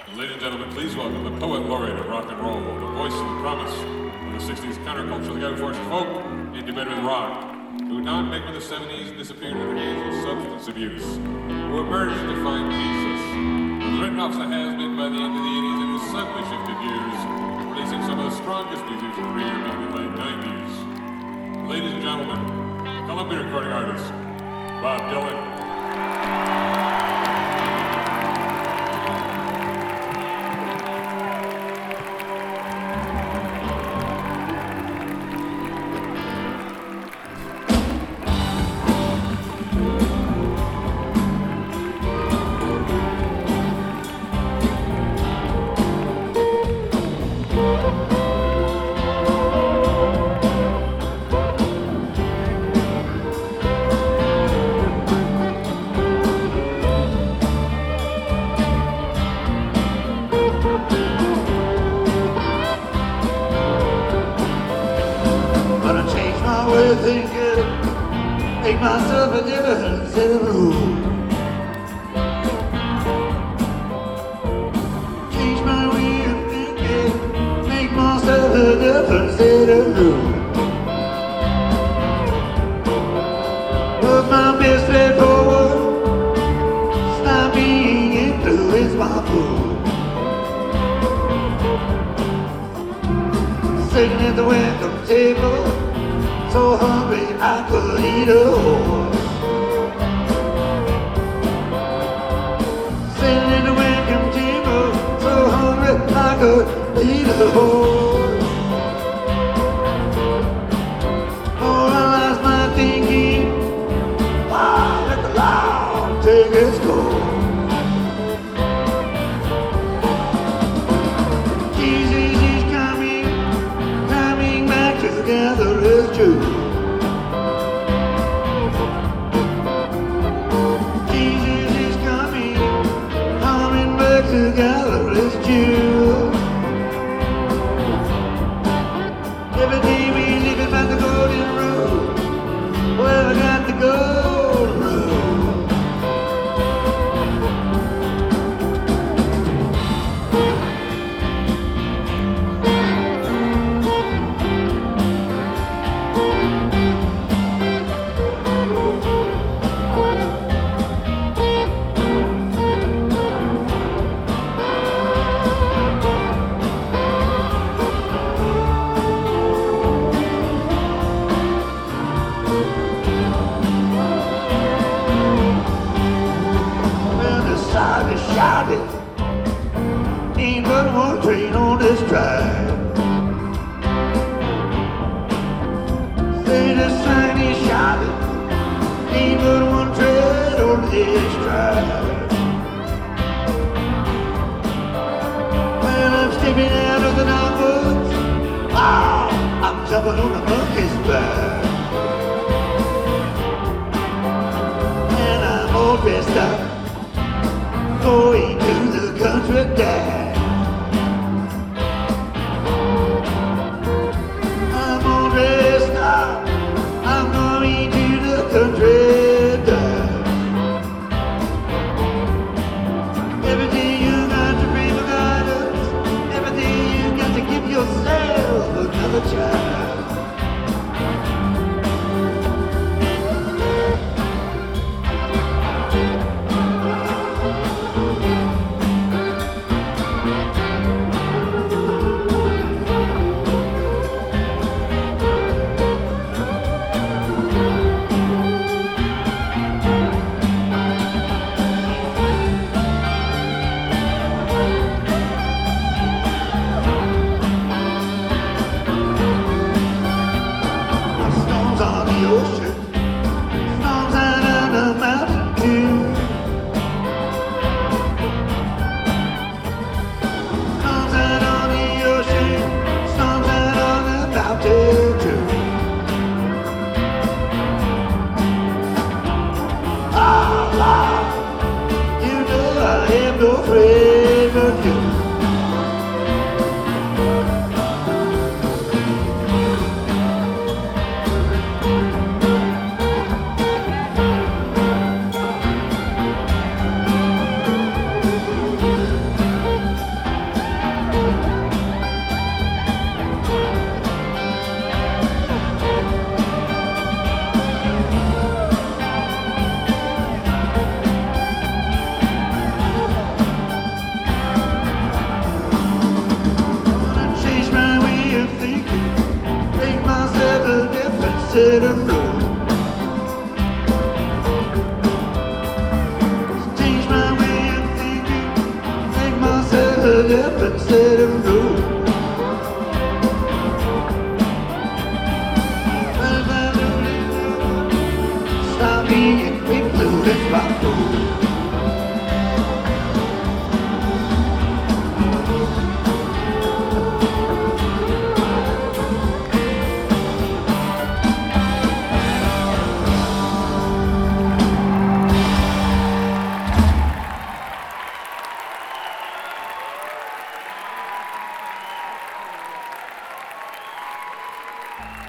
Ladies and gentlemen, please welcome the poet laureate of rock and roll, the voice of the promise of the 60s counterculture, the guy who forced folk into bed with rock, who donned make with the 70s and disappeared in the hands of substance abuse, who emerged to find Jesus, who was written off the has-been by the end of the 80s and who suddenly shifted gears, releasing some of the strongest music career in the late 90s. Ladies and gentlemen, Columbia recording artist, Bob Dylan. Make myself a difference in the room. Change my way of thinking. Make myself a difference in the room. Put my best foot forward. Stop being influenced by food. Sitting at the welcome table. So hungry I could eat a horse. Sitting in the welcome table, so hungry I could eat a horse. Oh, I lost my thinking. Wow, let the law take its course. Jesus is coming back together as true. Together as Jews. Every day we live by the golden rule. Well, I got the golden rule. Shouted, ain't but one train on this track. Say the sign is shouted, ain't but one train on this track. Well, I'm stepping out of the dogwoods. Wow, I'm jumping on the monkey's back. And I'm all dressed up. Going to the country dance. I'm all dressed up. I'm going to the country dance. Everything you got to bring for guidance. Everything you got to give yourself another chance. let them blow. Change my way of thinking, make myself hug up and let them blow. Stop being big blue, let's rock.